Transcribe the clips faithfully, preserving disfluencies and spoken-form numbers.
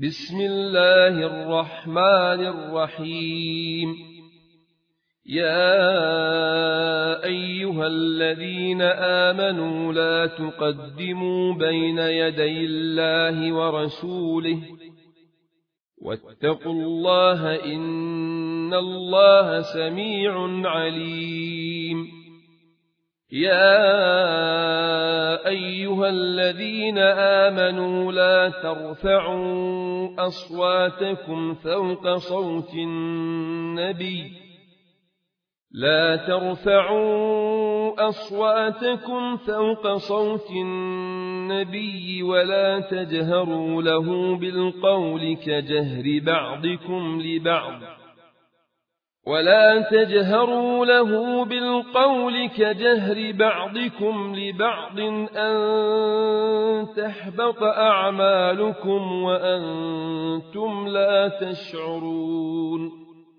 بسم الله الرحمن الرحيم. يا أيها الذين آمنوا لا تقدموا بين يدي الله ورسوله واتقوا الله إن الله سميع عليم. يا أيها الذين آمنوا لا ترفعوا أصواتكم فوق صوت النبي لا ترفعوا أصواتكم فوق صوت النبي ولا تجهروا له بالقول كجهر بعضكم لبعض ولا تجهروا له بالقول كجهر بعضكم لبعض أن تحبط أعمالكم وأنتم لا تشعرون.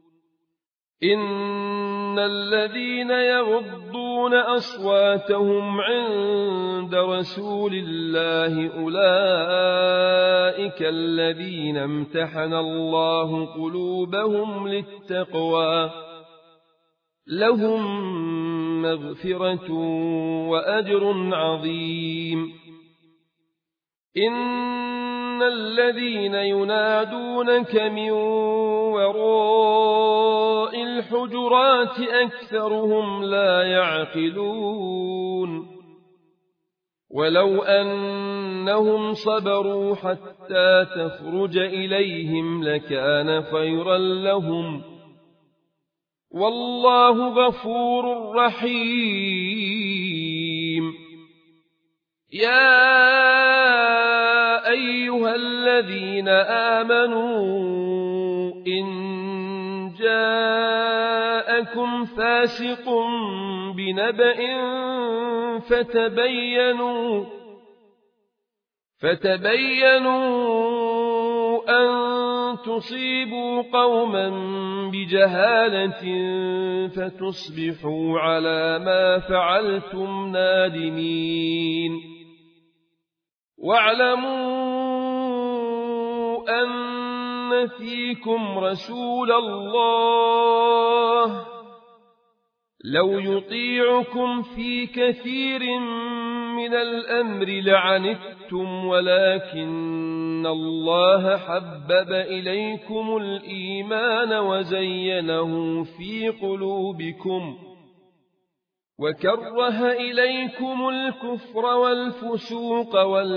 إن الذين يغضون أصواتهم عند رسول الله أولئك الذين امتحن الله قلوبهم للتقوى لهم مغفرة وأجر عظيم. إن الذين ينادونك من وراء الحجرات أكثرهم لا يعقلون. ولو أنهم صبروا حتى تخرج إليهم لكان خيرا لهم والله غفور رحيم. يا أيها الذين آمنوا إن جاءكم فاسق بنبأ فتبينوا فتبينوا أن تصيبوا قوما بجهالة فتصبحوا على ما فعلتم نادمين. واعلموا أن فيكم رسول الله لو يطيعكم في كثير من الأمر لعنتم ولكن الله حبب إليكم الإيمان وزينه في قلوبكم وكره إليكم الكفر والفسوق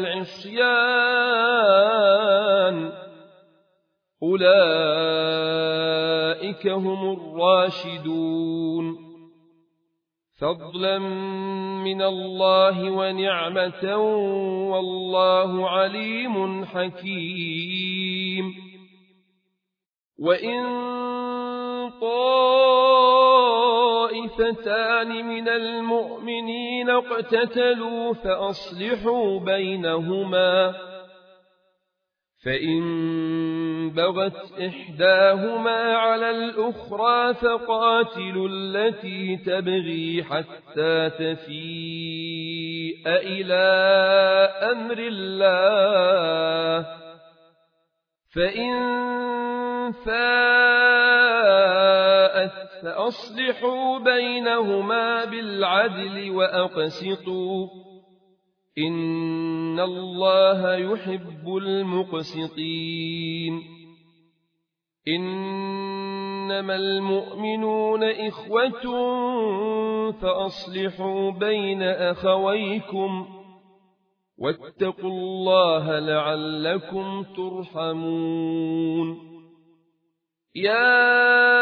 والعصيان أولئك هم الراشدون فضلا من الله ونعمة والله عليم حكيم. وإن طائفتان من المؤمنين اقتتلوا فأصلحوا بينهما فإن بغت إحداهما على الأخرى فقاتلوا التي تبغي حتى تفيء إلى أمر الله فإن فاءت فأصلحوا بينهما بالعدل وأقسطوا إن الله يحب المقسطين. إنما المؤمنون إخوة فأصلحوا بين أخويكم واتقوا الله لعلكم ترحمون. يا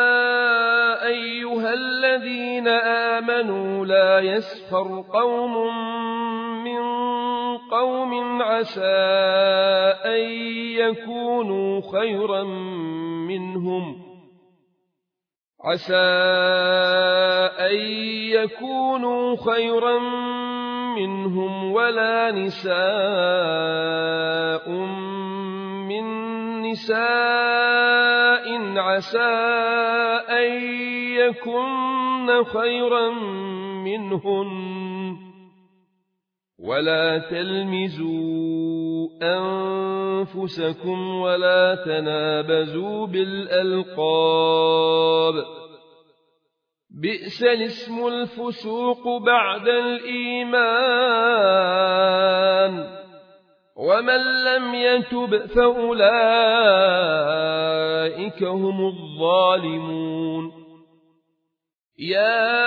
أيها الذين آمنوا لا يسخر قوم من قوم عسى أن يكونوا خيرا منهم عسى أن يكونوا خيرا منهم ولا نساء من نساء عسى أن يكن خيرا منهن ولا تلمزوا أنفسكم ولا تنابزوا بالألقاب بئس الاسم الفسوق بعد الإيمان ومن لم يتب فأولئك هم الظالمون يا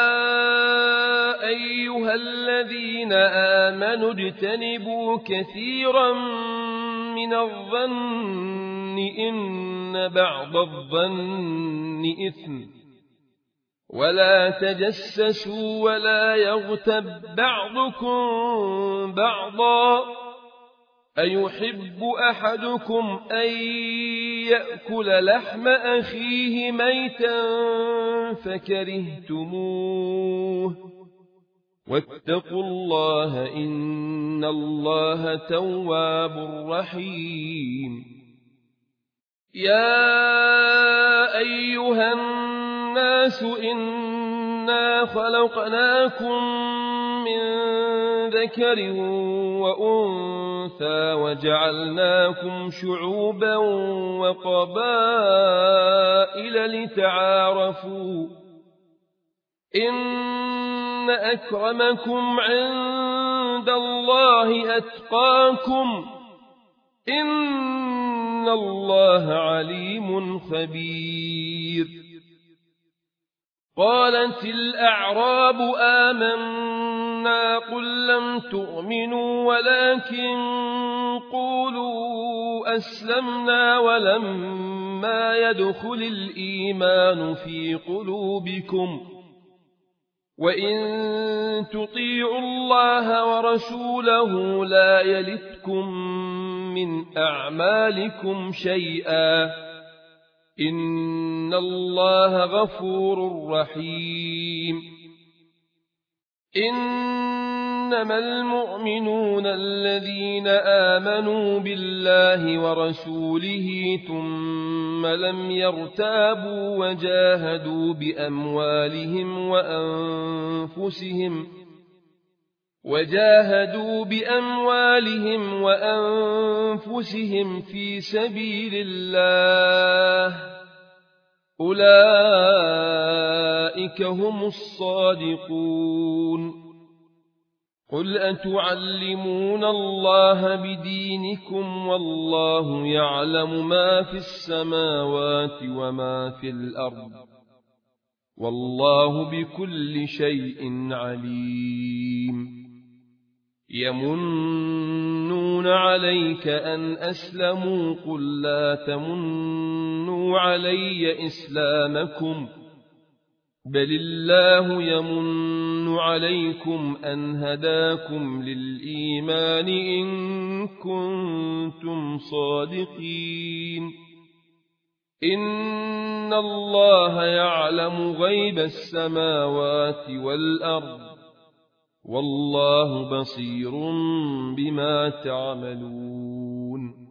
أيها الذين آمنوا اجتنبوا كثيرا من الظن إن بعض الظن إثم ولا تجسسوا ولا يغتب بعضكم بعضا أيحب أحدكم أن يأكل لحم أخيه ميتا فكرهتموه واتقوا الله إن الله تواب رحيم يا أيها الناس إنا خلقناكم من ذكر وأنثى وجعلناكم شعوبا وقبائل لتعارفوا إن أكرمكم عند الله أتقاكم إن الله عليم خبير قالت الأعراب آمنا قل لم تؤمنوا ولكن قولوا أسلمنا ولما يدخل الإيمان في قلوبكم وإن تطيعوا الله ورسوله لا يلتكم من أعمالكم شيئا إن الله غفور رحيم إنما المؤمنون الذين آمنوا بالله ورسوله ثم لم يرتابوا وجاهدوا بأموالهم وأنفسهم وجاهدوا بأموالهم وأنفسهم في سبيل الله أولئك هم الصادقون قل أتعلمون الله بدينكم والله يعلم ما في السماوات وما في الأرض والله بكل شيء عليم يمنون عليك أن أسلموا قل لا تمنوا علي إسلامكم بل الله يمن عليكم أن هداكم للإيمان إن كنتم صادقين إن الله يعلم غيب السماوات والأرض والله بصير بما تعملون